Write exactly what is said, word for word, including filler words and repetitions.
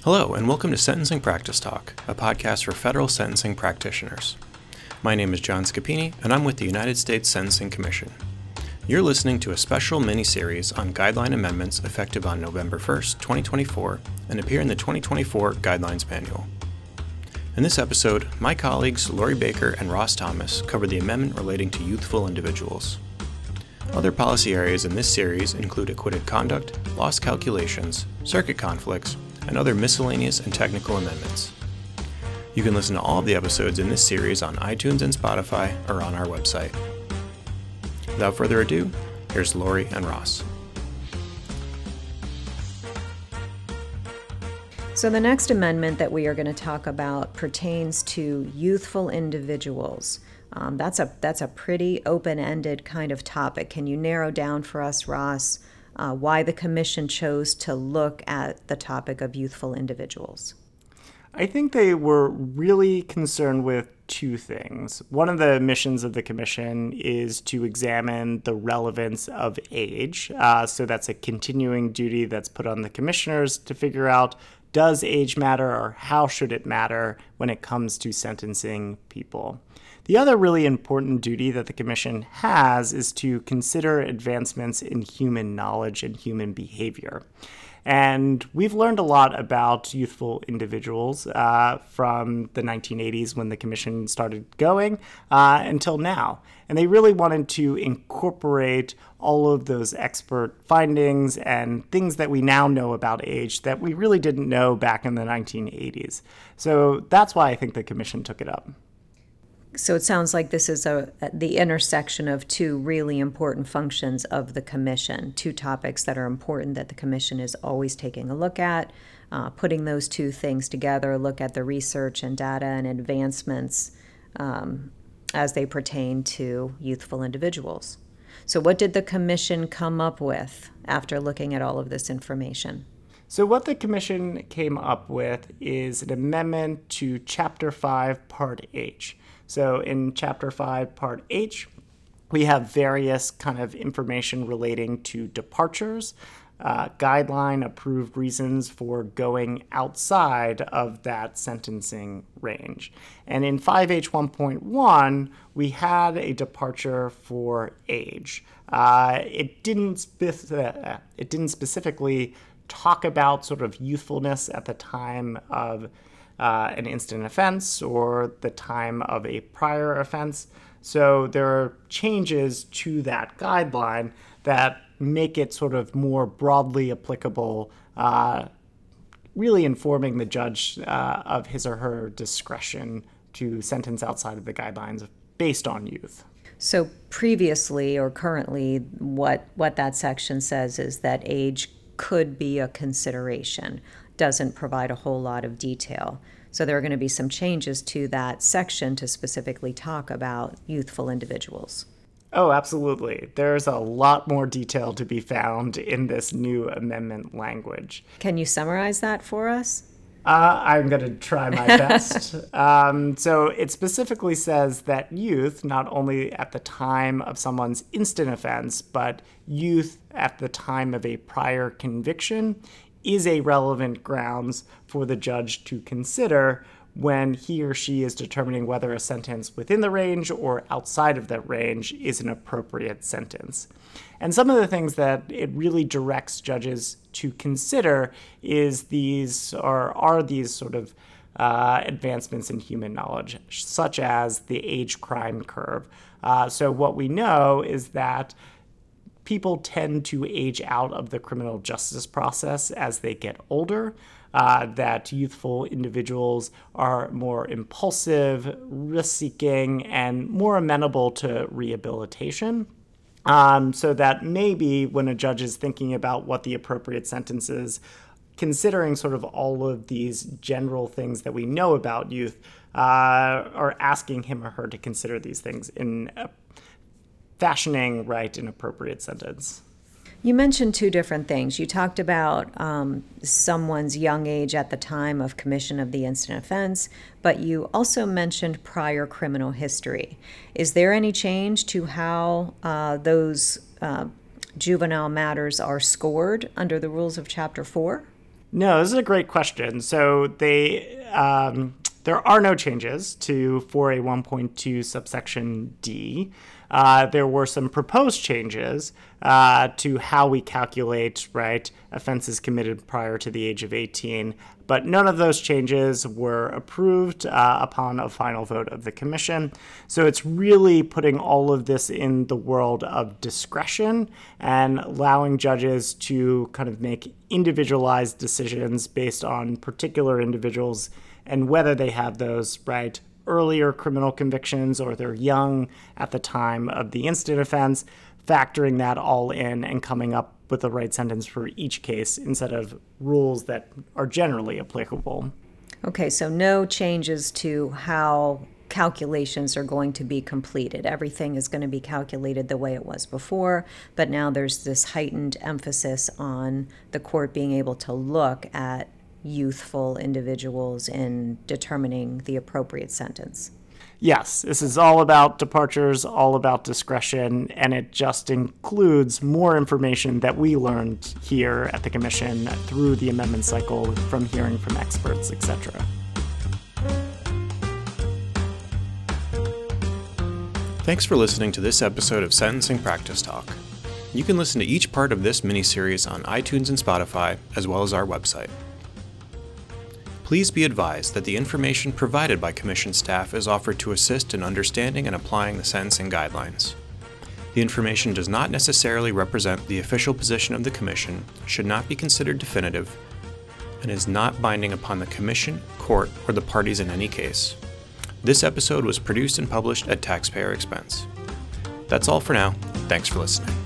Hello, and welcome to Sentencing Practice Talk, a podcast for federal sentencing practitioners. My name is John Scapini, and I'm with the United States Sentencing Commission. You're listening to a special mini-series on guideline amendments effective on November first, twenty twenty-four, and appear in the twenty twenty-four Guidelines Manual. In this episode, my colleagues Lori Baker and Ross Thomas cover the amendment relating to youthful individuals. Other policy areas in this series include acquitted conduct, loss calculations, circuit conflicts, and other miscellaneous and technical amendments. You can listen to all of the episodes in this series on iTunes and Spotify or on our website. Without further ado, here's Lori and Ross. So the next amendment that we are going to talk about pertains to youthful individuals. Um, that's a that's a pretty open-ended kind of topic. Can you narrow down for us, Ross, uh, why the Commission chose to look at the topic of youthful individuals? I think they were really concerned with two things. One of the missions of the Commission is to examine the relevance of age. Uh, so that's a continuing duty that's put on the commissioners to figure out, does age matter or how should it matter when it comes to sentencing people? The other really important duty that the Commission has is to consider advancements in human knowledge and human behavior. And we've learned a lot about youthful individuals uh, from the nineteen eighties when the Commission started going uh, until now. And they really wanted to incorporate all of those expert findings and things that we now know about age that we really didn't know back in the nineteen eighties. So that's why I think the Commission took it up. So it sounds like this is a the intersection of two really important functions of the Commission, two topics that are important that the Commission is always taking a look at, uh, putting those two things together, look at the research and data and advancements um, as they pertain to youthful individuals. So what did the Commission come up with after looking at all of this information? So what the Commission came up with is an amendment to Chapter five, Part H. So in Chapter five, Part H, we have various kind of information relating to departures, uh, guideline-approved reasons for going outside of that sentencing range. And in five H one point one, we had a departure for age. Uh, it didn't spe- uh, it didn't specifically talk about sort of youthfulness at the time of Uh, an instant offense or the time of a prior offense. So there are changes to that guideline that make it sort of more broadly applicable, uh, really informing the judge uh, of his or her discretion to sentence outside of the guidelines based on youth. So previously or currently, what, what that section says is that age could be a consideration. Doesn't provide a whole lot of detail. So there are going to be some changes to that section to specifically talk about youthful individuals. Oh, absolutely. There's a lot more detail to be found in this new amendment language. Can you summarize that for us? Uh, I'm going to try my best. um, so it specifically says that youth, not only at the time of someone's instant offense, but youth at the time of a prior conviction, is a relevant grounds for the judge to consider when he or she is determining whether a sentence within the range or outside of that range is an appropriate sentence. And some of the things that it really directs judges to consider is these or are these sort of uh, advancements in human knowledge, such as the age crime curve. Uh, so what we know is that people tend to age out of the criminal justice process as they get older, uh, that youthful individuals are more impulsive, risk-seeking, and more amenable to rehabilitation. Um, so that maybe when a judge is thinking about what the appropriate sentence is, considering sort of all of these general things that we know about youth, uh, or asking him or her to consider these things in a fashioning right an appropriate sentence. You mentioned two different things. You talked about um, someone's young age at the time of commission of the instant offense, but you also mentioned prior criminal history. Is there any change to how uh, those uh, juvenile matters are scored under the rules of Chapter four? No, this is a great question. So they um, there are no changes to four A one point two subsection D. Uh, there were some proposed changes uh, to how we calculate, right, offenses committed prior to the age of eighteen, but none of those changes were approved uh, upon a final vote of the commission. So it's really putting all of this in the world of discretion and allowing judges to kind of make individualized decisions based on particular individuals and whether they have those, right, earlier criminal convictions or they're young at the time of the instant offense, factoring that all in and coming up with the right sentence for each case instead of rules that are generally applicable. Okay, so no changes to how calculations are going to be completed. Everything is going to be calculated the way it was before, but now there's this heightened emphasis on the court being able to look at youthful individuals in determining the appropriate sentence. Yes, this is all about departures, all about discretion, and it just includes more information that we learned here at the Commission through the amendment cycle from hearing from experts, et cetera. Thanks for listening to this episode of Sentencing Practice Talk. You can listen to each part of this mini-series on iTunes and Spotify, as well as our website. Please be advised that the information provided by Commission staff is offered to assist in understanding and applying the sentencing guidelines. The information does not necessarily represent the official position of the Commission, should not be considered definitive, and is not binding upon the Commission, court, or the parties in any case. This episode was produced and published at taxpayer expense. That's all for now. Thanks for listening.